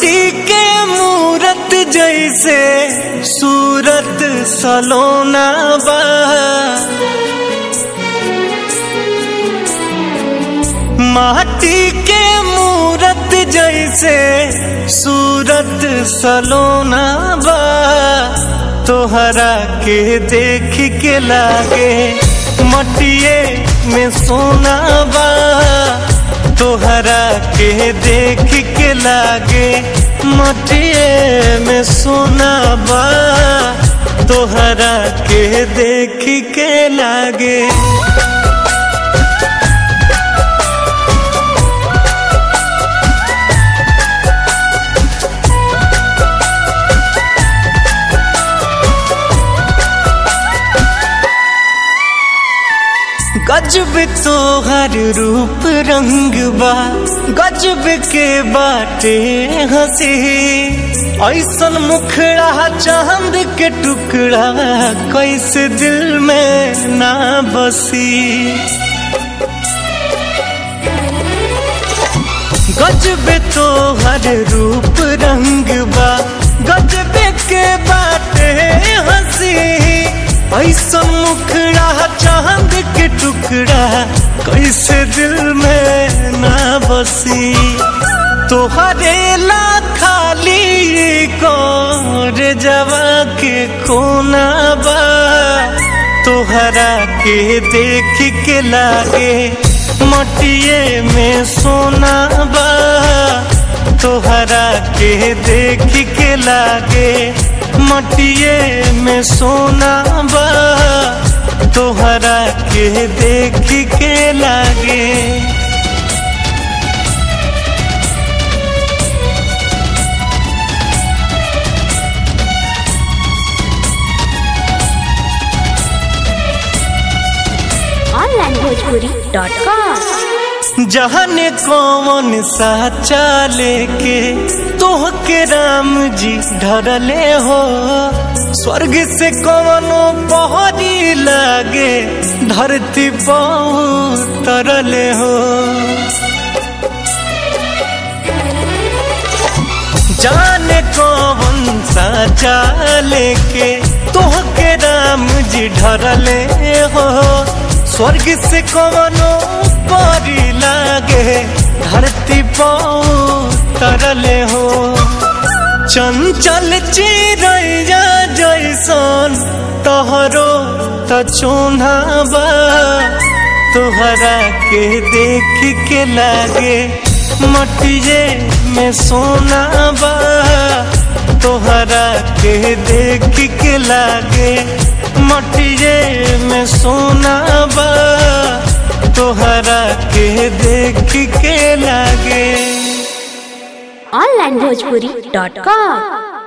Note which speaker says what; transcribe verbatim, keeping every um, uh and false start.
Speaker 1: माटी के मूरत जैसे सूरत सलोना बा, माटी के मूरत जैसे सूरत सलोना बा, तोहरा के देख के लागे मटिए में सोना बा, तोहरा के देख के लागे मटिए में सोना बा, तोहरा के देख के लागे। गजब तोहर रूप रंग बा, गजब के बाटे हंसी, ऐसन मुखड़ा चांद के टुकड़ा कैसे दिल में ना बसी। गजब तोहर रूप रंग बा, गजब के बाटे हंसी, ऐसा मुखड़ा चांद के टुकड़ा कैसे दिल में ना बसी। तोहरे ला खाली कोर जवा के कोना बा, तोहरा के देख के लागे मटिए में सोना बा, तोहरा के देख के लागे मटिए में सोना बा, तोहरा के देख के लागे।
Speaker 2: Online Bhojpuri dot com.
Speaker 1: जहने कौन सा चाले के तोह के राम जी ढरले हो, स्वर्ग से कौनो पहरी लागे धरती बहुत तरले हो। जाने कौन सा चाले के तोह के राम जी ढरले हो, स्वर्ग से कौनो परी लागे धरती बहुत तरले हो। चंचल चिड़ैया जैसन तोहरो त चोन्हा बा, तोहरा के देख के लागे मटिए में सोना बा, तोहरा के देख के लागे मटिए में सोना बा, तोहरा के देख के लागे।
Speaker 2: Online Bhojpuri dot com.